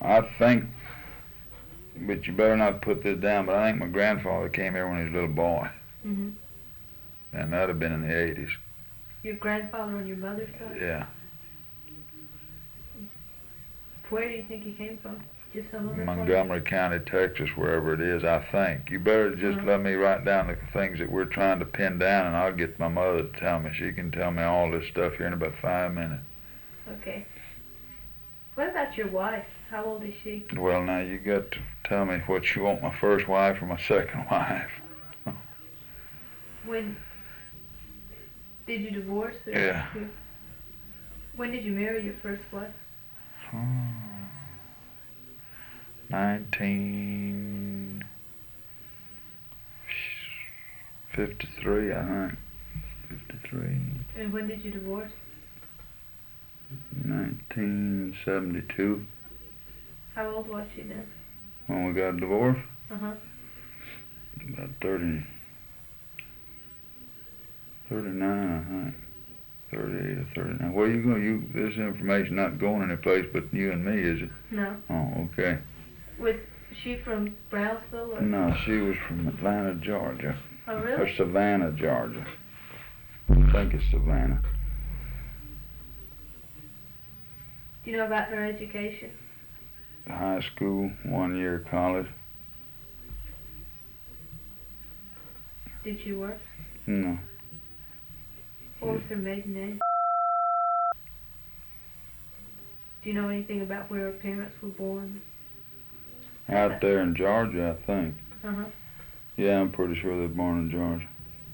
I think, but you better not put this down, but I think my grandfather came here when he was a little boy. Mm-hmm. And that'd have been in the 80s. Your grandfather on your mother's side? Yeah. Where do you think he came from? Just some other place? Montgomery County, Texas, wherever it is, I think. You better just let me write down the things that we're trying to pin down, and I'll get my mother to tell me. She can tell me all this stuff here in about 5 minutes. Okay. What about your wife? How old is she? Well, now you got to tell me what you want, my first wife or my second wife. When did you divorce? Yeah. When did you marry your first wife? 1953, I think. 53. And when did you divorce? 1972. How old was she then? When we got divorced? Uh-huh. About 39, I think. 38 or 39. Well, this information not going any place but you and me, is it? No. Oh, okay. Was she from Brownsville? Or? No, she was from Atlanta, Georgia. Oh, really? Or Savannah, Georgia. I think it's Savannah. Do you know about her education? High school, 1 year college. Did she work? No. What was her maiden name? Do you know anything about where her parents were born? Out there in Georgia, I think. Uh-huh. Yeah, I'm pretty sure they're born in Georgia.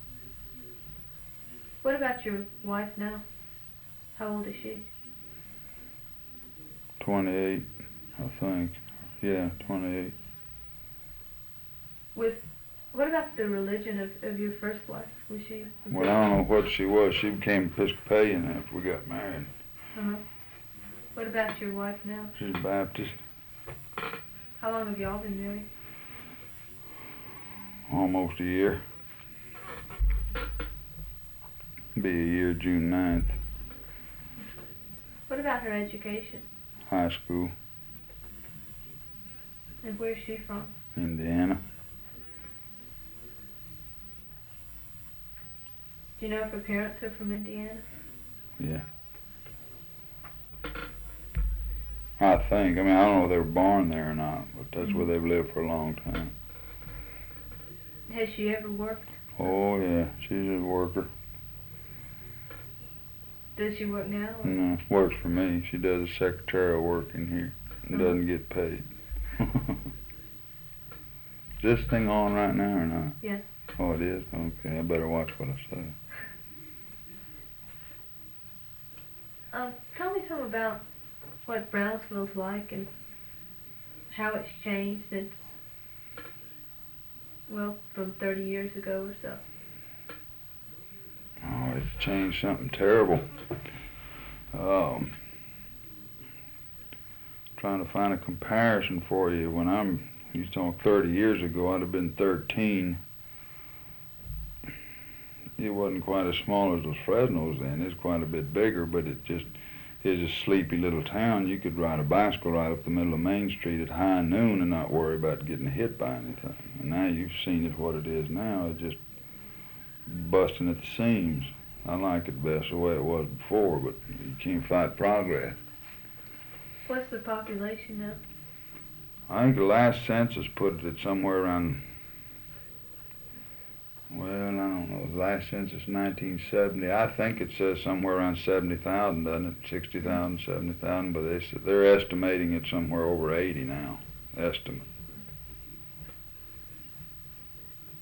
What about your wife now? How old is she? 28, I think. Yeah, 28. What about the religion of your first wife? Was she? Well, I don't know what she was. She became Episcopalian after we got married. Uh-huh. What about your wife now? She's Baptist. How long have y'all been married? Almost a year. Be a year June 9th. What about her education? High school. And where's she from? Indiana. Do you know if her parents are from Indiana? Yeah. I think. I mean, I don't know if they were born there or not, but that's where they've lived for a long time. Has she ever worked? Oh, yeah. She's a worker. Does she work now? Or? No, works for me. She does secretarial work in here and doesn't get paid. Is this thing on right now or not? Yes. Oh, it is? Okay, I better watch what I say. Tell me something about what Brownsville's like and how it's changed since, well, from 30 years ago or so. Oh, it's changed something terrible. Trying to find a comparison for you. When you talk 30 years ago, I'd have been 13. It wasn't quite as small as those Fresnos then. It's quite a bit bigger, but it just is a sleepy little town. You could ride a bicycle right up the middle of Main Street at high noon and not worry about getting hit by anything. And now you've seen it what it is now. It's just busting at the seams. I like it best the way it was before, but you can't fight progress. What's the population now? I think the last census put it at somewhere around, well, I don't know, the last census 1970. I think it says somewhere around 70,000, doesn't it? 60,000, 70,000, but they're estimating it somewhere over 80 now, estimate.